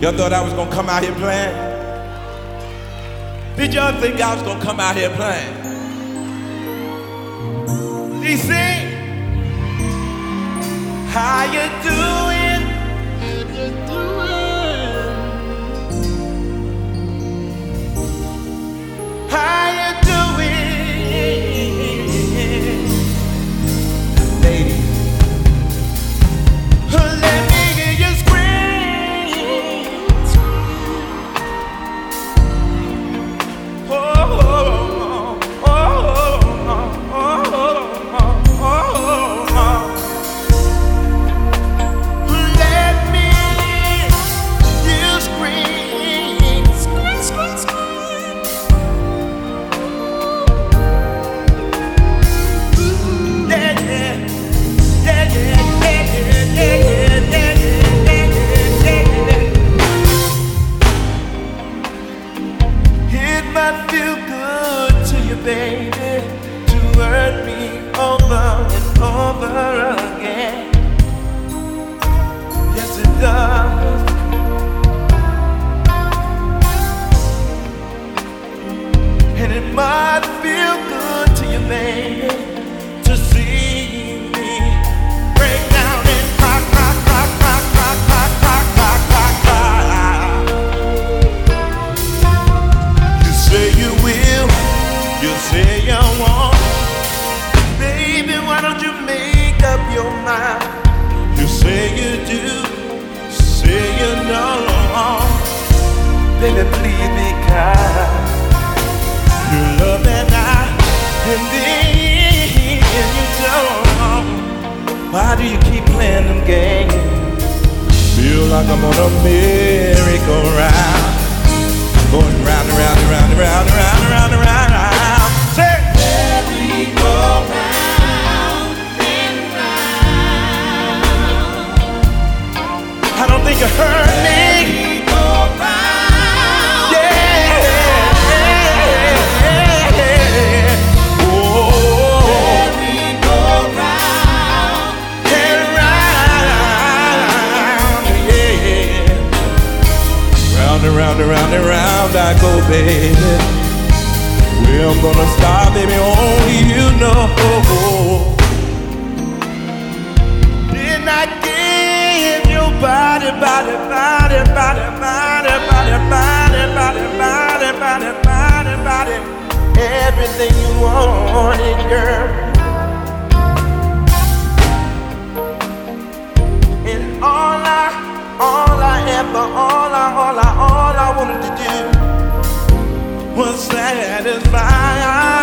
Y'all thought I was gonna come out here playing? Did y'all think I was gonna come out here playing? DC, how you doing? How you doing? Ladies, let me hear you scream. Oh, oh, oh, oh, oh, oh, oh, oh. Let me hear you scream. Scream, scream, scream. Yeah, yeah, yeah, yeah, yeah, yeah, yeah, yeah, yeah, yeah. It might feel good to you, baby, to hurt me over and over again. Yes, it does. And it might feel good to you, baby, to see me break down and rock, rock, rock, rock, rock, rock, rock, rock, rock, rock. You say you will, you say you won't. Baby, why don't you make up your mind? You say you do, say you know. Baby, please be kind. You love and I, and then you don't. Why do you keep playing them games? Feel like I'm on a merry-go-round, going round and round and round and round and round and round and round. Say, merry-go-round and round. I don't think you heard me. Round and round and round I go, baby. Where I'm gonna stop, baby, only you know. Didn't I give your body, body, body, body, body, body, body, body, body, body, body, body, everything you wanted, girl? And all I wanted to do was satisfy